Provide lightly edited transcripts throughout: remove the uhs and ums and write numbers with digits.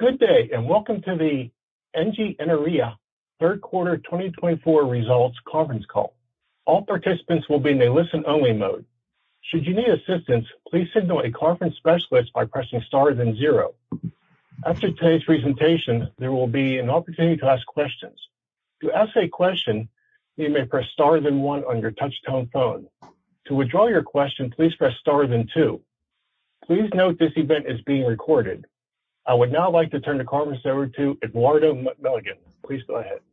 Good day, and welcome to the Engie Energia third quarter 2024 results conference call. All participants will be in a listen-only mode. Should you need assistance, please signal a conference specialist by pressing star then zero. After today's presentation, there will be an opportunity to ask questions. To ask a question, you may press star then one on your touch-tone phone. To withdraw your question, please press star then two. Please note this event is being recorded. I would now like to turn the conference over to Eduardo Milligan. Please go ahead.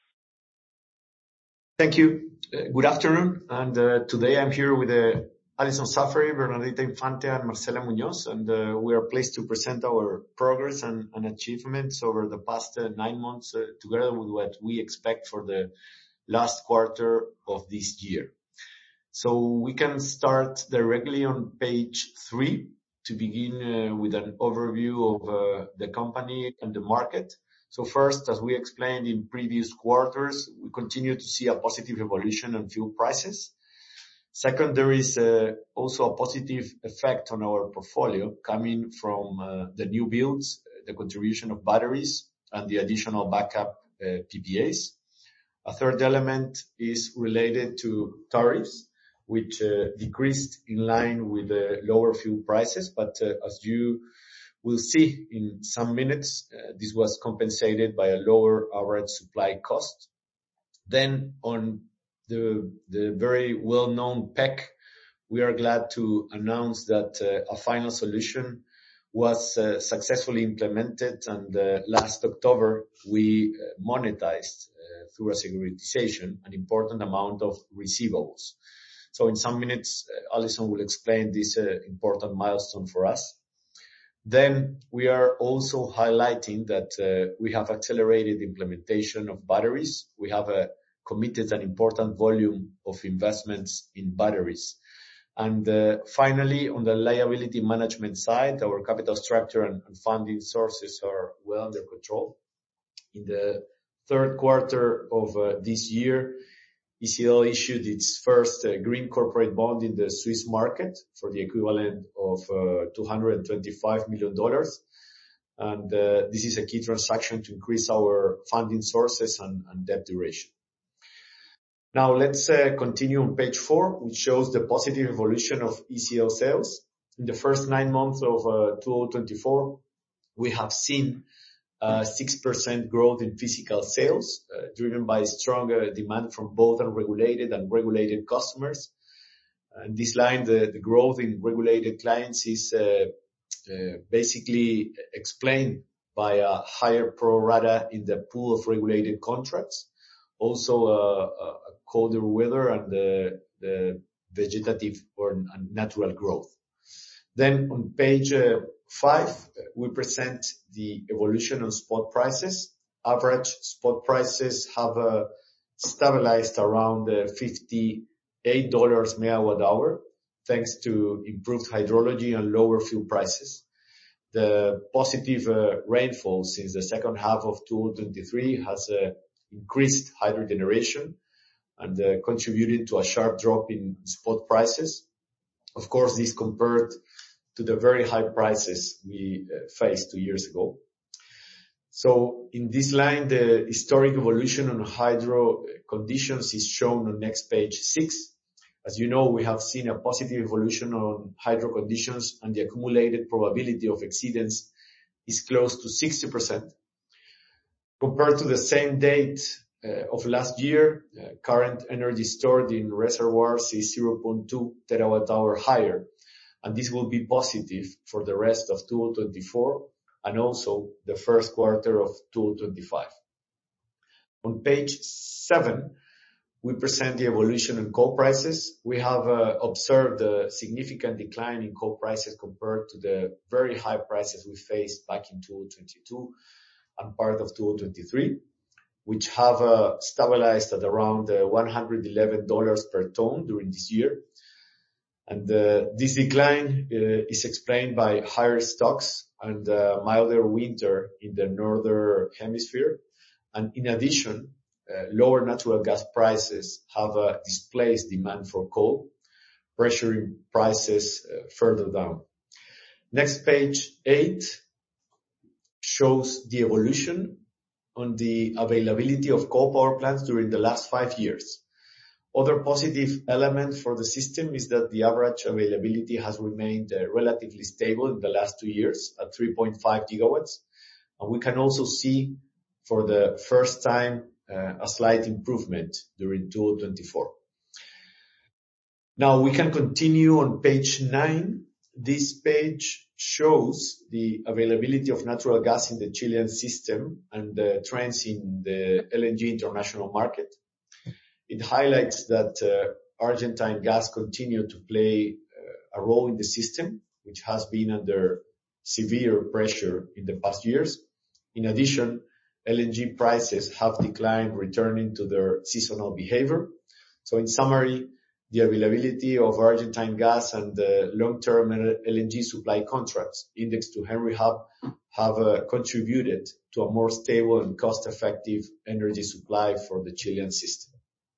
Thank you. Good afternoon. And today I'm here with Alison Saffery, Bernardita Infante, and Marcela Muñoz, and we are pleased to present our progress and achievements over the past 9 months, together with what we expect for the last quarter of this year. So we can start directly on page 3 to begin with an overview of the company and the market. So first, as we explained in previous quarters, we continue to see a positive evolution on fuel prices. Second, there is also a positive effect on our portfolio coming from the new builds, the contribution of batteries, and the additional backup PPAs. A third element is related to tariffs, which decreased in line with the lower fuel prices, but as you will see in some minutes, this was compensated by a lower average supply cost. Then on the very well-known PEC, we are glad to announce that a final solution was successfully implemented, and last October we monetized through a securitization an important amount of receivables. So in some minutes, Alison will explain this important milestone for us. Then we are also highlighting that we have accelerated the implementation of batteries. We have committed an important volume of investments in batteries. And finally, on the liability management side, our capital structure and funding sources are well under control. In the third quarter of this year, ECL issued its first green corporate bond in the Swiss market for the equivalent of $225 million. And this is a key transaction to increase our funding sources and debt duration. Now let's continue on page 4, which shows the positive evolution of ECL sales. In the first 9 months of 2024, we have seen 6% growth in physical sales, driven by stronger demand from both unregulated and regulated customers. And this line, the growth in regulated clients is basically explained by a higher pro rata in the pool of regulated contracts, also a colder weather and the vegetative or natural growth. Then on page 5, we present the evolution of spot prices. Average spot prices have stabilized around $58 megawatt hour, thanks to improved hydrology and lower fuel prices. The positive rainfall since the second half of 2023 has increased hydro generation and contributed to a sharp drop in spot prices. Of course, this compared to the very high prices we faced 2 years ago. So in this line, the historic evolution on hydro conditions is shown on next page 6. As you know, we have seen a positive evolution on hydro conditions, and the accumulated probability of exceedance is close to 60%. Compared to the same date of last year, current energy stored in reservoirs is 0.2 terawatt hour higher, and this will be positive for the rest of 2024 and also the first quarter of 2025. On page 7, we present the evolution in coal prices. We have observed a significant decline in coal prices compared to the very high prices we faced back in 2022 and part of 2023, which have stabilized at around $111 per ton during this year. And this decline is explained by higher stocks and milder winter in the northern hemisphere. And in addition, lower natural gas prices have displaced demand for coal, pressuring prices further down. Next, page 8 shows the evolution on the availability of coal power plants during the last 5 years. Other positive element for the system is that the average availability has remained relatively stable in the last 2 years at 3.5 gigawatts. And we can also see for the first time a slight improvement during 2024. Now we can continue on page 9. This page shows the availability of natural gas in the Chilean system and the trends in the LNG international market. It highlights that Argentine gas continued to play a role in the system, which has been under severe pressure in the past years. In addition, LNG prices have declined, returning to their seasonal behavior. So in summary, the availability of Argentine gas and the long-term LNG supply contracts indexed to Henry Hub have contributed to a more stable and cost-effective energy supply for the Chilean system.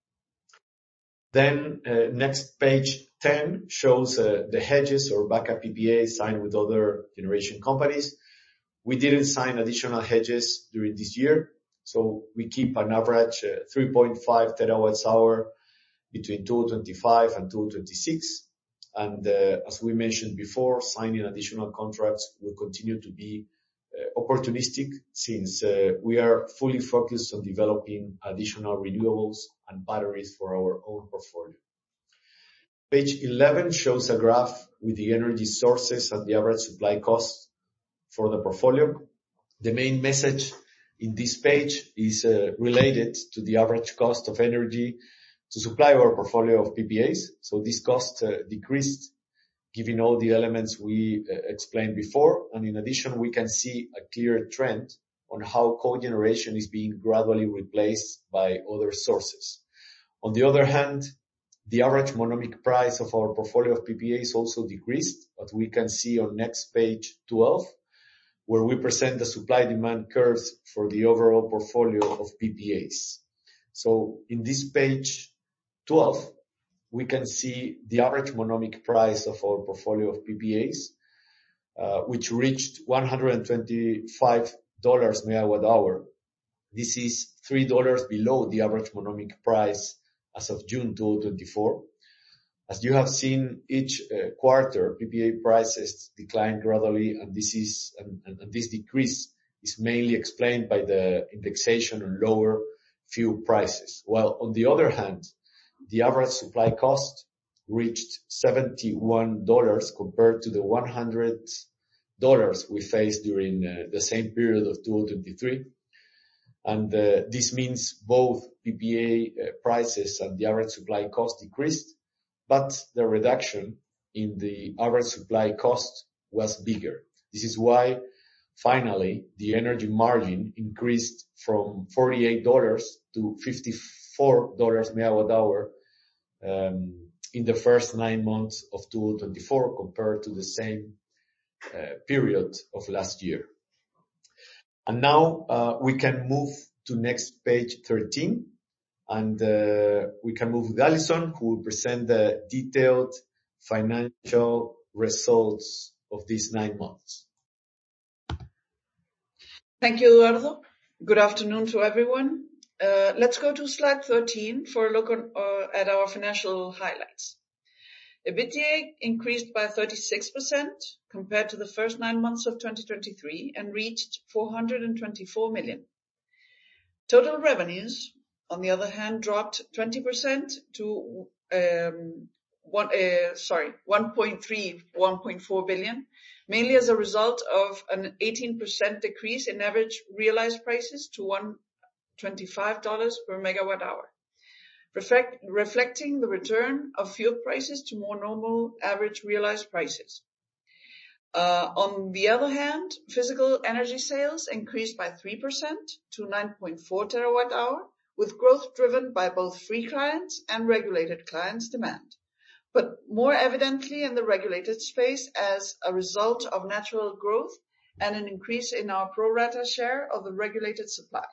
Then next page 10 shows the hedges or backup PPA signed with other generation companies. We didn't sign additional hedges during this year, so we keep an average 3.5 terawatts hour between 2025 and 2026. And as we mentioned before, signing additional contracts will continue to be opportunistic since we are fully focused on developing additional renewables and batteries for our own portfolio. Page 11 shows a graph with the energy sources and the average supply cost for the portfolio. The main message in this page is related to the average cost of energy to supply our portfolio of PPAs. So this cost decreased given all the elements we explained before. And in addition, we can see a clear trend on how coal generation is being gradually replaced by other sources. On the other hand, the average monomic price of our portfolio of PPAs also decreased, but we can see on next page 12, where we present the supply-demand curves for the overall portfolio of PPAs. So in this page 12, we can see the average monomic price of our portfolio of PPAs, which reached $125 megawatt hour. This is $3 below the average monomic price as of June 2024. As you have seen, each quarter PPA prices decline gradually, and this decrease is mainly explained by the indexation on lower fuel prices. While on the other hand, the average supply cost reached $71 compared to the $100 we faced during the same period of 2023. And this means both PPA prices and the average supply cost decreased, but the reduction in the average supply cost was bigger. This is why finally the energy margin increased from $48 to $54 megawatt hour in the first 9 months of 2024 compared to the same period of last year. And now we can move to next page 13, and we can move with Alison, who will present the detailed financial results of these 9 months. Thank you, Eduardo. Good afternoon to everyone. Let's go to slide 13 for a look at our financial highlights. EBITDA increased by 36% compared to the first 9 months of 2023 and reached 424 million. Total revenues, on the other hand, dropped 20% to 1.4 billion, mainly as a result of an 18% decrease in average realized prices to $125 per megawatt hour, reflecting the return of fuel prices to more normal average realized prices. On the other hand, physical energy sales increased by 3% to 9.4 terawatt hour, with growth driven by both free clients and regulated clients' demand, but more evidently in the regulated space as a result of natural growth and an increase in our pro rata share of the regulated supply.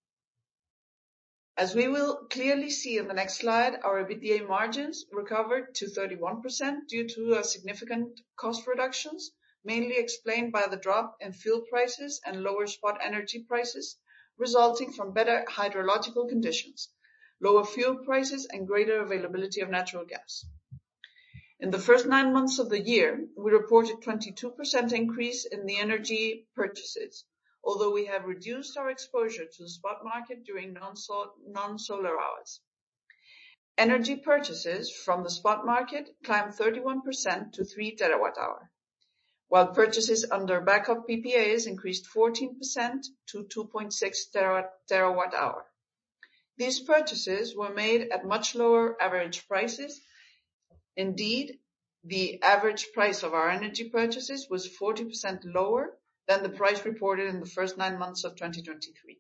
As we will clearly see in the next slide, our EBITDA margins recovered to 31% due to significant cost reductions, mainly explained by the drop in fuel prices and lower spot energy prices, resulting from better hydrological conditions, lower fuel prices, and greater availability of natural gas. In the first 9 months of the year, we reported 22% increase in the energy purchases, although we have reduced our exposure to the spot market during non-solar hours. Energy purchases from the spot market climbed 31% to 3 terawatt-hour, while purchases under backup PPAs increased 14% to 2.6 terawatt-hour. These purchases were made at much lower average prices. Indeed, the average price of our energy purchases was 40% lower than the price reported in the first 9 months of 2023.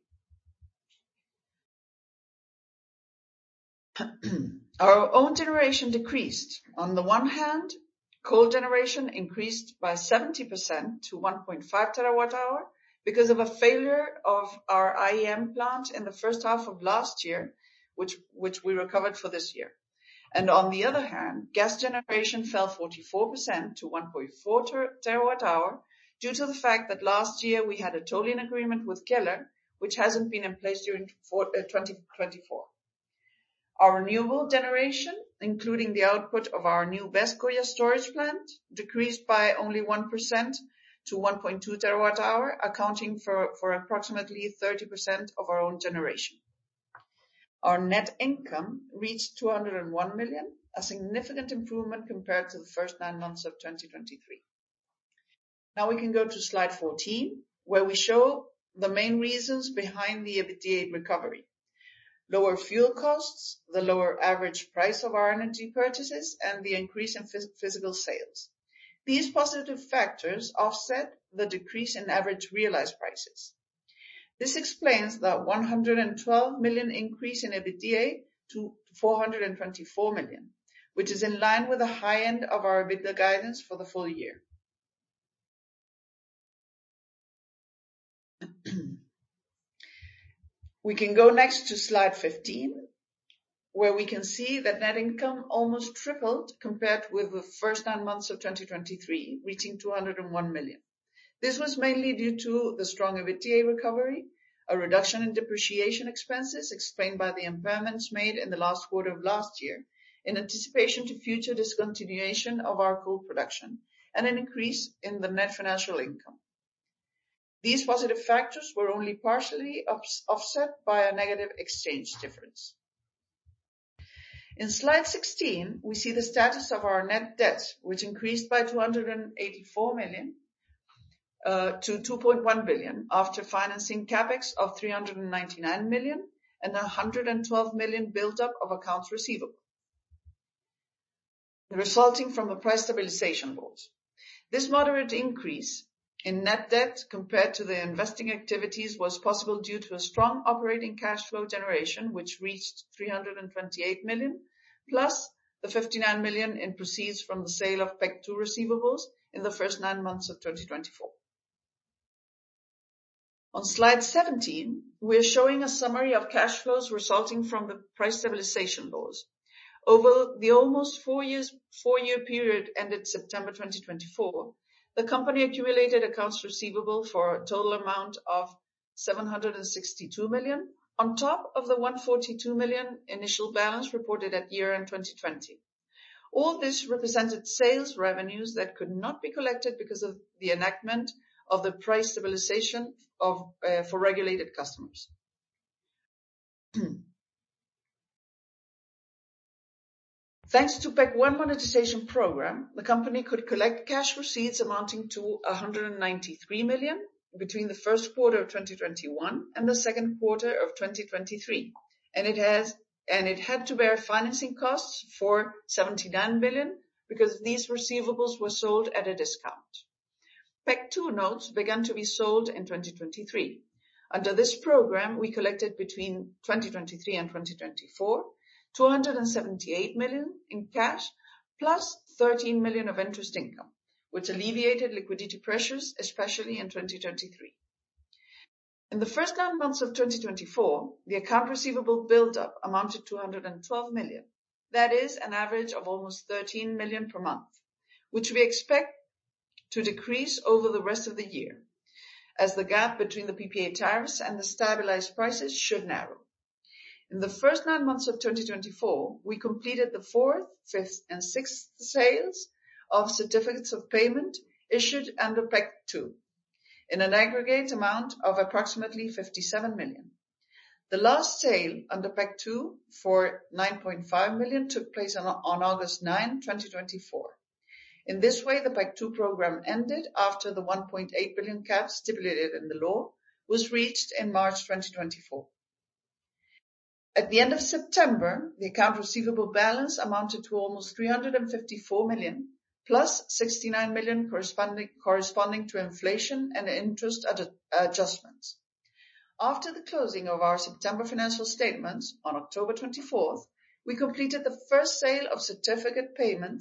Our own generation decreased. On the one hand, coal generation increased by 70% to 1.5 terawatt-hour because of a failure of our IEM plant in the first half of last year, which we recovered for this year. And on the other hand, gas generation fell 44% to 1.4 terawatt-hour due to the fact that last year we had a tolling agreement with Keller, which hasn't been in place during 2024. Our renewable generation, including the output of our new Vescoya storage plant, decreased by only 1% to 1.2 terawatt-hour, accounting for approximately 30% of our own generation. Our net income reached 201 million, a significant improvement compared to the first 9 months of 2023. Now we can go to slide 14, where we show the main reasons behind the EBITDA recovery. Lower fuel costs, the lower average price of our energy purchases, and the increase in physical sales. These positive factors offset the decrease in average realized prices. This explains the 112 million increase in EBITDA to 424 million, which is in line with the high end of our EBITDA guidance for the full year. We can go next to slide 15, where we can see that net income almost tripled compared with the first 9 months of 2023, reaching 201 million. This was mainly due to the strong EBITDA recovery, a reduction in depreciation expenses explained by the impairments made in the last quarter of last year, in anticipation to future discontinuation of our coal production, and an increase in the net financial income. These positive factors were only partially offset by a negative exchange difference. In slide 16, we see the status of our net debt, which increased by 284 million to 2.1 billion after financing capex of 399 million and 112 million build-up of accounts receivable, resulting from the price stabilization laws. This moderate increase in net debt compared to the investing activities was possible due to a strong operating cash flow generation, which reached 328 million, plus the 59 million in proceeds from the sale of PEC 2 receivables in the first 9 months of 2024. On slide 17, we are showing a summary of cash flows resulting from the price stabilization laws. Over the almost 4-year period ended September 2024, the company accumulated accounts receivable for a total amount of 762 million, on top of the 142 million initial balance reported at year-end 2020. All this represented sales revenues that could not be collected because of the enactment of the price stabilization for regulated customers. Thanks to PEC 1 monetization program, the company could collect cash receipts amounting to 193 million between the first quarter of 2021 and the second quarter of 2023, and it had to bear financing costs for 79 million because these receivables were sold at a discount. PEC 2 notes began to be sold in 2023. Under this program, we collected between 2023 and 2024 278 million in cash plus 13 million of interest income, which alleviated liquidity pressures, especially in 2023. In the first 9 months of 2024, the account receivable build-up amounted to 212 million. That is an average of almost 13 million per month, which we expect to decrease over the rest of the year, as the gap between the PPA tariffs and the stabilized prices should narrow. In the first 9 months of 2024, we completed the 4th, 5th, and 6th sales of certificates of payment issued under PEC 2, in an aggregate amount of approximately 57 million. The last sale under PEC 2 for 9.5 million took place on August 9, 2024. In this way, the PEC 2 program ended after the 1.8 billion cap stipulated in the law was reached in March 2024. At the end of September, the account receivable balance amounted to almost 354 million, plus 69 million corresponding to inflation and interest adjustments. After the closing of our September financial statements on October 24th, we completed the first sale of certificates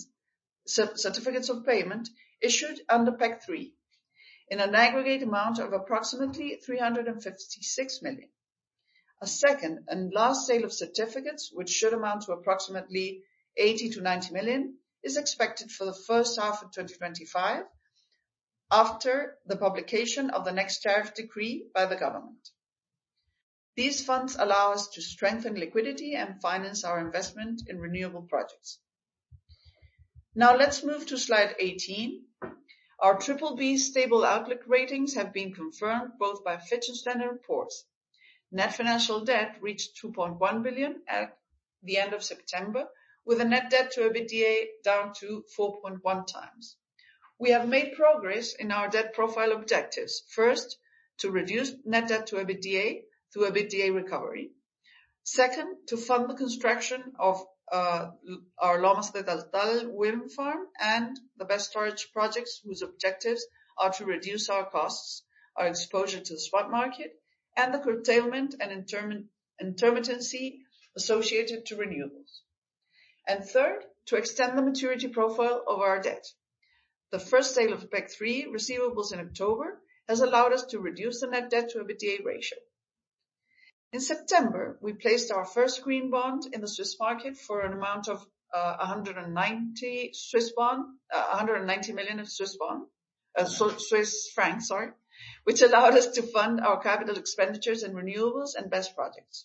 of payment issued under PEC 3, in an aggregate amount of approximately 356 million. A second and last sale of certificates, which should amount to approximately 80 to 90 million, is expected for the first half of 2025, after the publication of the next tariff decree by the government. These funds allow us to strengthen liquidity and finance our investment in renewable projects. Now let's move to slide 18. Our BBB stable outlook ratings have been confirmed both by Fitch and Standard & Poor's. Net financial debt reached 2.1 billion at the end of September, with a net debt to EBITDA down to 4.1 times. We have made progress in our debt profile objectives. First, to reduce net debt to EBITDA through EBITDA recovery. Second, to fund the construction of our Lomas de Taltal wind farm and the BESS storage projects, whose objectives are to reduce our costs, our exposure to the spot market, and the curtailment and intermittency associated to renewables. And third, to extend the maturity profile of our debt. The first sale of PEC 3 receivables in October has allowed us to reduce the net debt to EBITDA ratio. In September, we placed our first green bond in the Swiss market for an amount of 190 million of Swiss francs, which allowed us to fund our capital expenditures in renewables and BESS projects.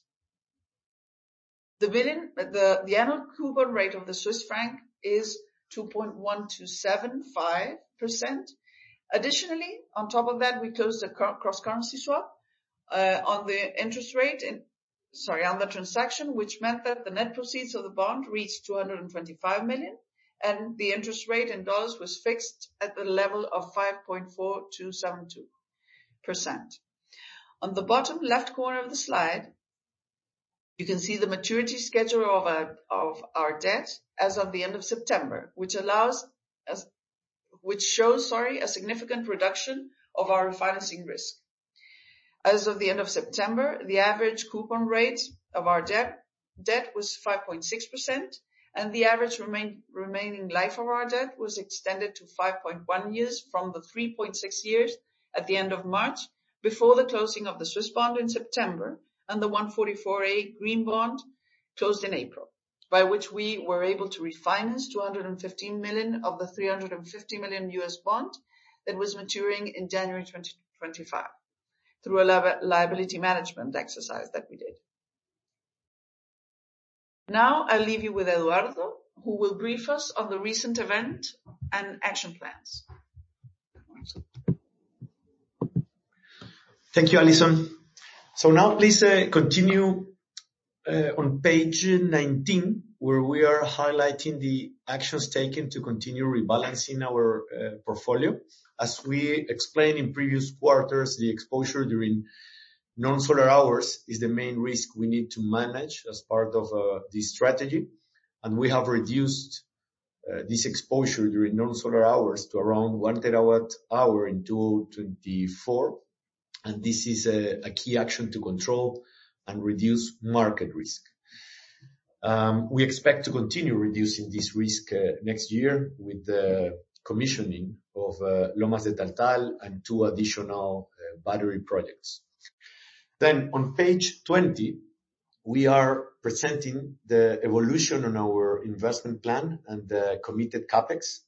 The annual coupon rate of the Swiss franc is 2.1275%. Additionally, on top of that, we closed a cross-currency swap on the interest rate on the transaction, which meant that the net proceeds of the bond reached 225 million, and the interest rate in dollars was fixed at the level of 5.4272%. On the bottom left corner of the slide, you can see the maturity schedule of our debt as of the end of September, which shows a significant reduction of our refinancing risk. As of the end of September, the average coupon rate of our debt was 5.6%, and the average remaining life of our debt was extended to 5.1 years from the 3.6 years at the end of March, before the closing of the Swiss bond in September and the 144A green bond closed in April, by which we were able to refinance 215 million of the 350 million US bond that was maturing in January 2025. Through a liability management exercise that we did. Now I'll leave you with Eduardo, who will brief us on the recent event and action plans. Thank you, Alison. So now please continue on page 19, where we are highlighting the actions taken to continue rebalancing our portfolio. As we explained in previous quarters, the exposure during non-solar hours is the main risk we need to manage as part of this strategy. And we have reduced this exposure during non-solar hours to around 1 terawatt hour in 2024. And this is a key action to control and reduce market risk. We expect to continue reducing this risk next year with the commissioning of Lomas de Taltal and 2 additional battery projects. Then on page 20, we are presenting the evolution on our investment plan and the committed capex.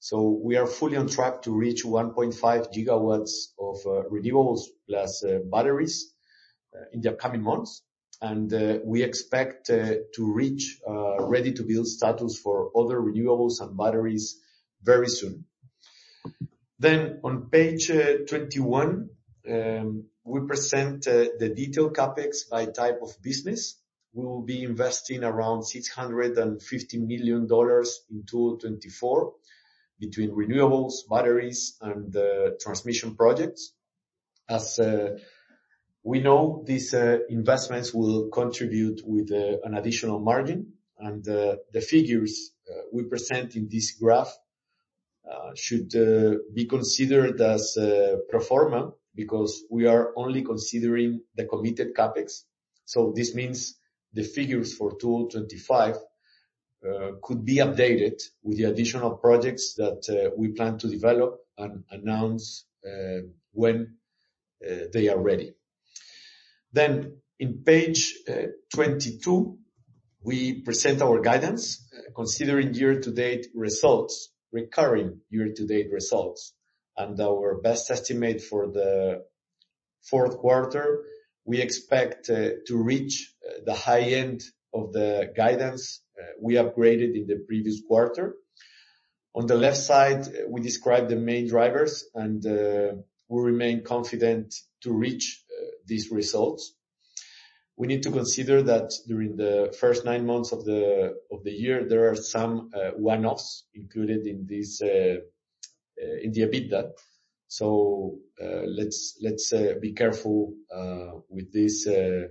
So we are fully on track to reach 1.5 gigawatts of renewables plus batteries in the upcoming months. And we expect to reach ready-to-build status for other renewables and batteries very soon. Then on page 21, we present the detailed CapEx by type of business. We will be investing around $650 million in 2024 between renewables, batteries, and transmission projects. As we know, these investments will contribute with an additional margin, and the figures we present in this graph should be considered as pro forma, because we are only considering the committed CapEx. So this means the figures for 2025 could be updated with the additional projects that we plan to develop and announce when they are ready. Then in page 22, we present our guidance, considering year-to-date results, recurring year-to-date results, and our best estimate for the fourth quarter. We expect to reach the high end of the guidance we upgraded in the previous quarter. On the left side, we describe the main drivers, and we remain confident to reach these results. We need to consider that during the first 9 months of the year, there are some one-offs included in this in the EBITDA. So let's be careful with this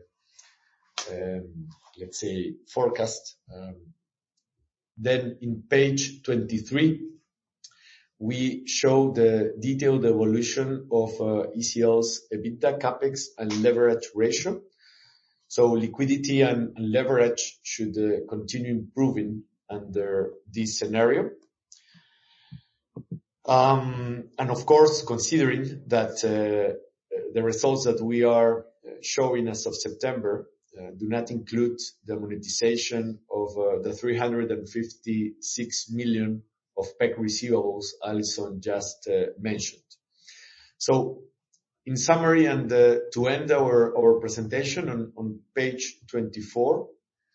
let's say forecast. Then in page 23, we show the detailed evolution of ECL's EBITDA, CapEx, and leverage ratio. So liquidity and leverage should continue improving under this scenario. And of course, considering that the results that we are showing as of September do not include the monetization of the 356 million of PEC receivables Alison just mentioned. So in summary, and to end our presentation on page 24,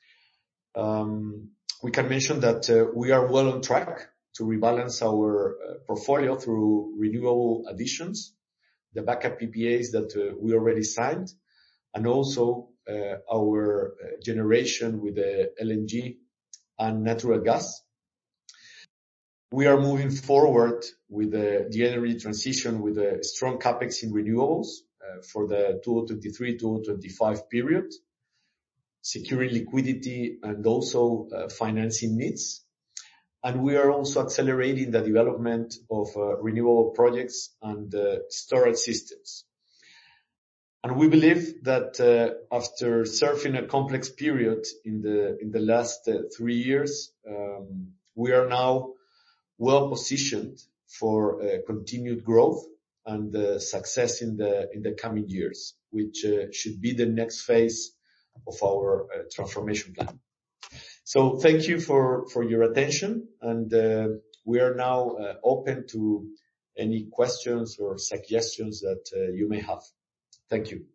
we can mention that we are well on track to rebalance our portfolio through renewable additions, the backup PPAs that we already signed, and also our generation with the LNG and natural gas. We are moving forward with the energy transition with a strong CapEx in renewables for the 2023-2025 period, securing liquidity and also financing needs. And we are also accelerating the development of renewable projects and storage systems. And we believe that after surfing a complex period in the last 3 years, we are now well positioned for continued growth and success in the coming years, which should be the next phase of our transformation plan. So thank you for your attention, and we are now open to any questions or suggestions that you may have. Thank you.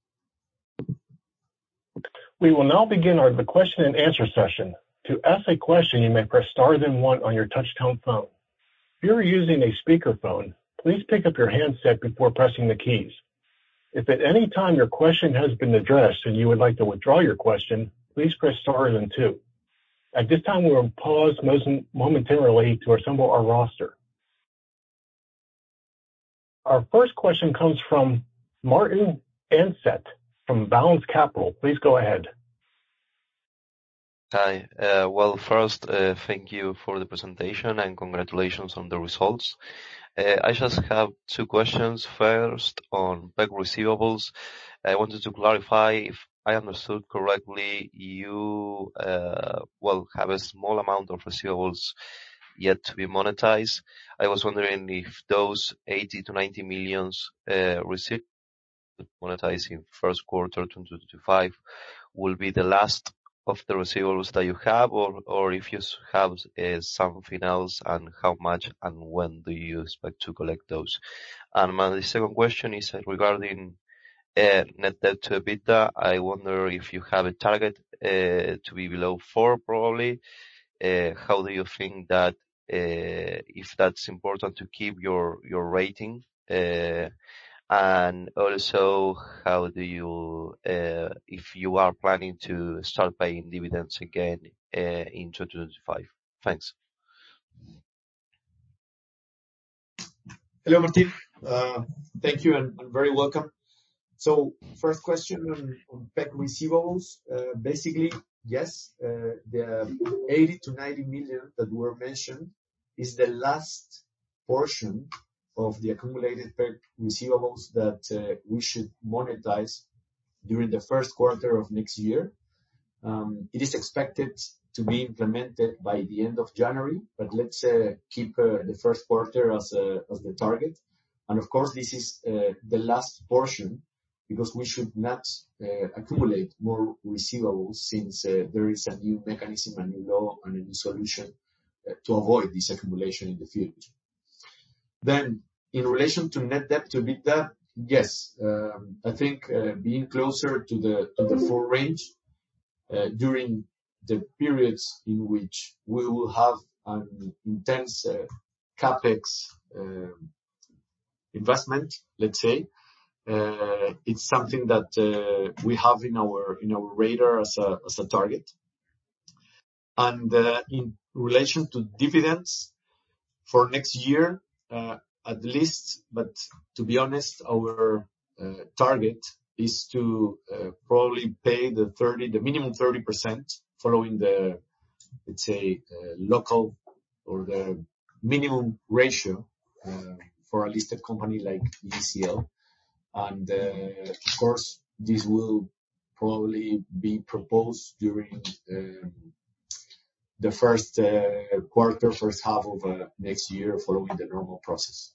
We will now begin the question and answer session. To ask a question, you may press star then one on your touch-tone phone. If you're using a speakerphone, please pick up your handset before pressing the keys. If at any time your question has been addressed and you would like to withdraw your question, please press star then two. At this time, we will pause momentarily to assemble our roster. Our first question comes from Martin Ansett from Balance Capital. Please go ahead. Hi. Well, first, thank you for the presentation and congratulations on the results. I just have 2 questions. First, on PEC receivables, I wanted to clarify if I understood correctly, you have a small amount of receivables yet to be monetized. I was wondering if those 80 to 90 millions received monetized in first quarter 2025 will be the last of the receivables that you have, or if you have something else, and how much and when do you expect to collect those? And my second question is regarding net debt to EBITDA. I wonder if you have a target to be below 4, probably. How do you think that if that's important to keep your rating? And also, how do you, if you are planning to start paying dividends again in 2025? Thanks. Hello, Martin. Thank you and very welcome. So first question on PEC receivables. Basically, yes, the 80 to 90 million that were mentioned is the last portion of the accumulated PEC receivables that we should monetize during the first quarter of next year. It is expected to be implemented by the end of January, but let's keep the first quarter as the target. And of course, this is the last portion, because we should not accumulate more receivables, since there is a new mechanism, a new law, and a new solution to avoid this accumulation in the future. Then, in relation to net debt to EBITDA, yes, I think being closer to the 4 range during the periods in which we will have an intense capex investment, let's say, it's something that we have in our radar as a target. And in relation to dividends for next year, at least, but to be honest, our target is to probably pay the minimum 30%, following the, let's say, local or the minimum ratio for a listed company like ECL. And of course, this will probably be proposed during the first half of next year, following the normal process.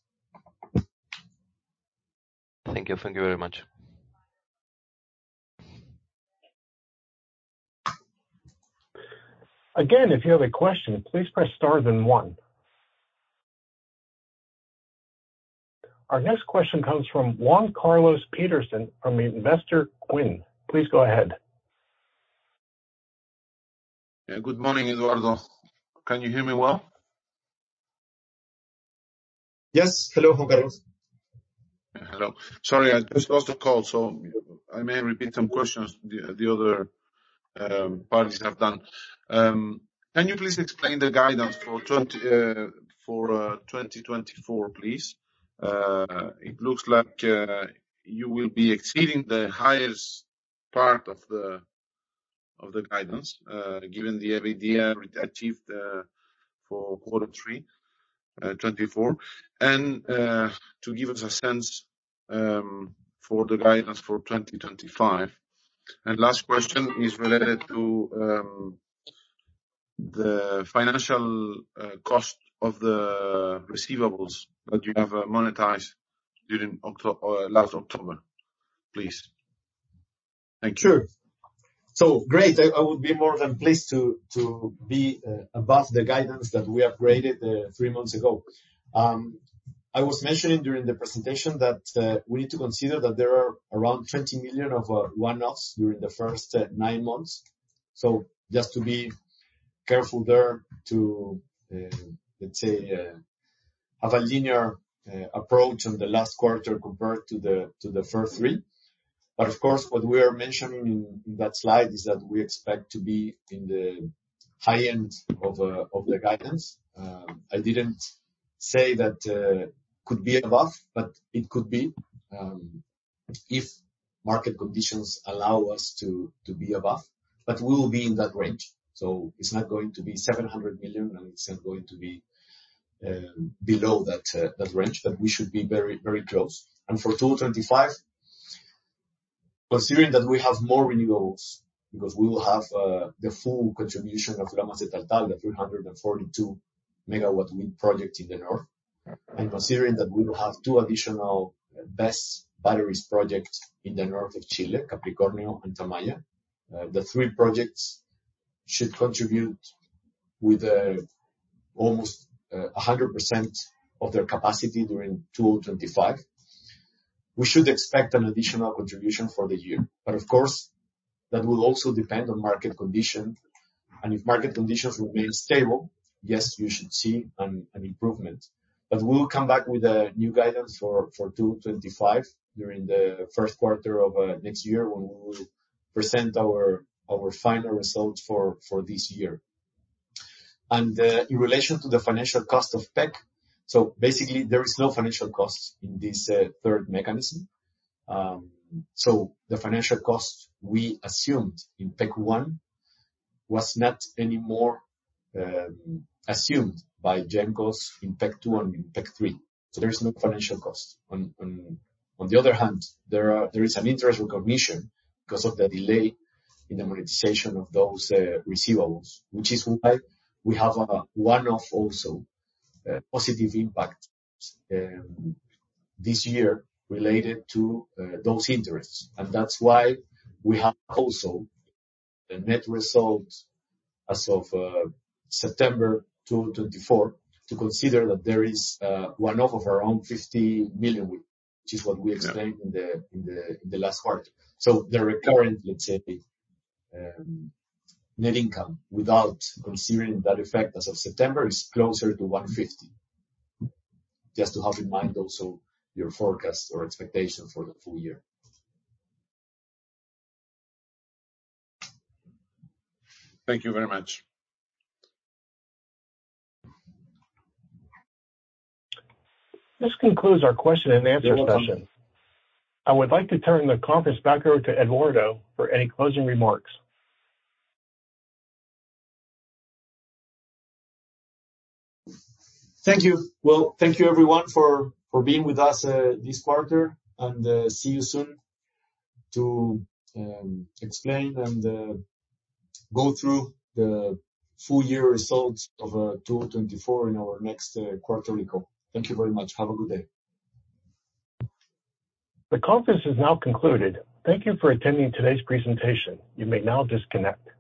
Thank you very much. Again, if you have a question, please press star then 1. Our next question comes from Juan Carlos Peterson from Investor Quinn. Please go ahead. Yeah, good morning, Eduardo. Can you hear me well? Yes. Hello, Juan Carlos. Hello. Sorry, I just lost the call, so I may repeat some questions the other parties have done. Can you please explain the guidance for 2024, please? It looks like you will be exceeding the highest part of the guidance, given the EBITDA achieved for quarter 3, 24, and to give us a sense for the guidance for 2025. And last question is related to the financial cost of the receivables that you have monetized during last October, please. Thank you. Sure. So great. I would be more than pleased to be above the guidance that we upgraded 3 months ago. I was mentioning during the presentation that we need to consider that there are around 20 million of one-offs during the first 9 months. So just to be careful there to, let's say, have a linear approach on the last quarter compared to the first 3. But of course, what we are mentioning in that slide is that we expect to be in the high end of the guidance. I didn't say that could be above, but it could be if market conditions allow us to be above. But we will be in that range. So it's not going to be 700 million, and it's not going to be below that range, but we should be very, very close. And for 2025, considering that we have more renewables, because we will have the full contribution of Lomas de Taltal, the 342 megawatt wind project in the north, and considering that we will have 2 additional BESS batteries projects in the north of Chile, Capricornio and Tamaya, the 3 projects should contribute with almost 100% of their capacity during 2025. We should expect an additional contribution for the year. But of course, that will also depend on market condition. And if market conditions remain stable, yes, you should see an improvement. But we will come back with a new guidance for 2025 during the first quarter of next year, when we will present our final results for this year. And in relation to the financial cost of PEC, so basically there is no financial cost in this third mechanism. So the financial cost we assumed in PEC 1 was not anymore assumed by GENCOs in PEC 2 and in PEC 3. So there is no financial cost. On the other hand, there is an interest recognition because of the delay in the monetization of those receivables, which is why we have a one-off also positive impact this year related to those interests. And that's why we have also the net result as of September 2024 to consider that there is one-off of around 50 million, which is what we explained in the last quarter. So the recurrent, let's say, net income without considering that effect as of September is closer to 150. Just to have in mind also your forecast or expectation for the full year. Thank you very much. This concludes our question and answer session. I would like to turn the conference back over to Eduardo for any closing remarks. Thank you. Well, thank you everyone for being with us this quarter, and see you soon to explain and go through the full year results of 2024 in our next quarterly call. Thank you very much. Have a good day. The conference is now concluded. Thank you for attending today's presentation. You may now disconnect.